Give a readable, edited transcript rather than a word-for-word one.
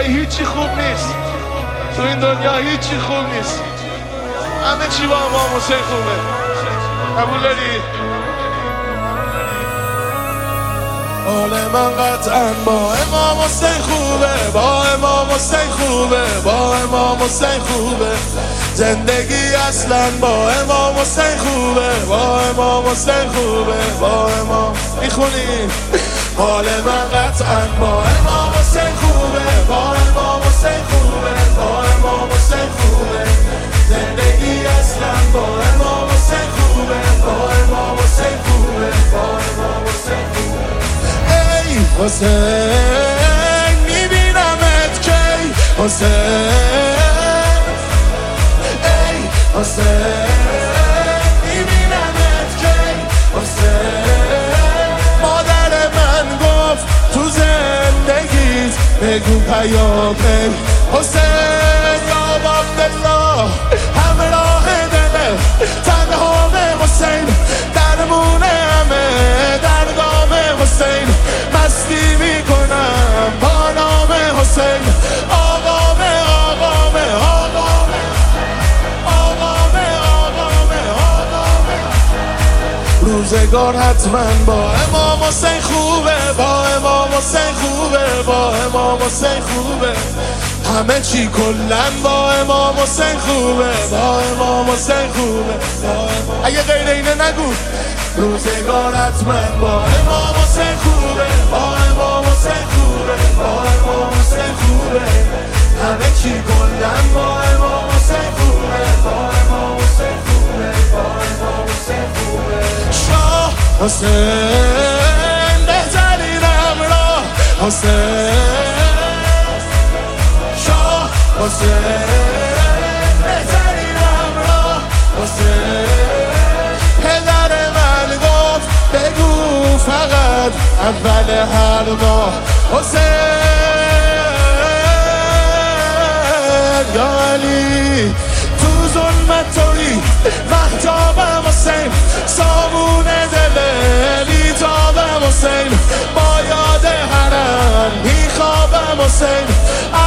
هیچی خوب نیست، تو این دنیا هیچی خوب نیست، همه چی با امام حسین خوبه. قبول داری؟ حال من قطعا با امام حسین خوبه، با امام حسین خوبه، با امام حسین خوبه. زندگی اصلا با امام حسین خوبه، با امام حسین خوبه، با امام. میخونی؟ حال من قطعا با امام حسین خوبه، با امام حسین خوبه، با امام حسین خوبه. زندگی اصلا با امام حسین خوبه، با امام حسین خوبه، با امام حسین خوبه. ای حسین میبینمت کی حسین، ای حسین میبینمت کی حسین. مادر من گفت تو زندگیت بگو پیامه حسین یا عبدالله، همراه دل تنها به حسین، درمونه همه در دام حسین. مستی میکنم با نام حسین، آقامه آقامه آقامه آقامه آقامه آقامه. روزگار حتما با امام حسین خوبه، با امام حسین خوبه، با امام حسین خوبه. همه چی کلن با امام حسین خوبه، با امام حسین خوبه. اگه غیر اینه نگو. روزگار حتما با امام حسین خوبه، با امام حسین خوبه، با امام حسین خوبه. همه چی کلن با امام حسین خوبه، با امام حسین خوبه، با امام حسین خوبه. شاه حسین بهترین همراه حسین، شاه حسین بهترین همراه حسین. پدر من گفت بگو فقط اول هر ماه حسین. یا علی تو ظلمت توی مهتابم حسین، سامون دل بیتابم حسین. با یاد حرم میخوابم حسین،